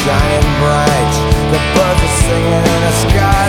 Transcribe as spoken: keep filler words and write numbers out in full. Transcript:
shining bright. The birds are singing in the sky.